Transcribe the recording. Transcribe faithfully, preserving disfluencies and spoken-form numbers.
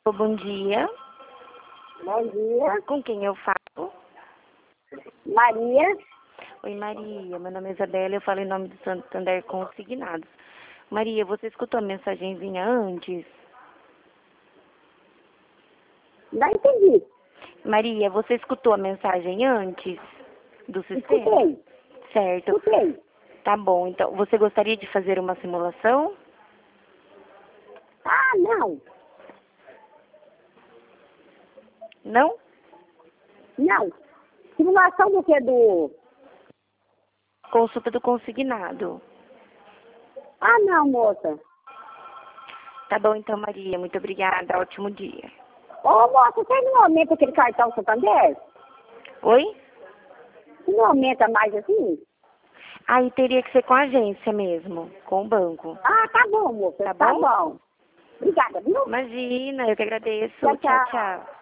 Bom dia. Bom dia. Com quem eu falo? Maria. Oi, Maria. Meu nome é Isabela e eu falo em nome do Santander Consignados. Maria, você escutou a mensagenzinha antes? Não entendi. Maria, você escutou a mensagem antes do sistema? Escutei. Certo. Escutei. Tá bom. Então, você gostaria de fazer uma simulação? Ah, não. Não? Não. Simulação do que? Do... Consulta do consignado. Ah, não, moça. Tá bom, então, Maria. Muito obrigada. Ótimo dia. Ô, moça, você não aumenta aquele cartão Santander? Oi? Você não aumenta mais assim? Aí teria que ser com a agência mesmo, com o banco. Ah, tá bom, moça. Tá Tá bom? bom. Obrigada, viu? Imagina, eu que agradeço. Tchau, Tchau, tchau. tchau.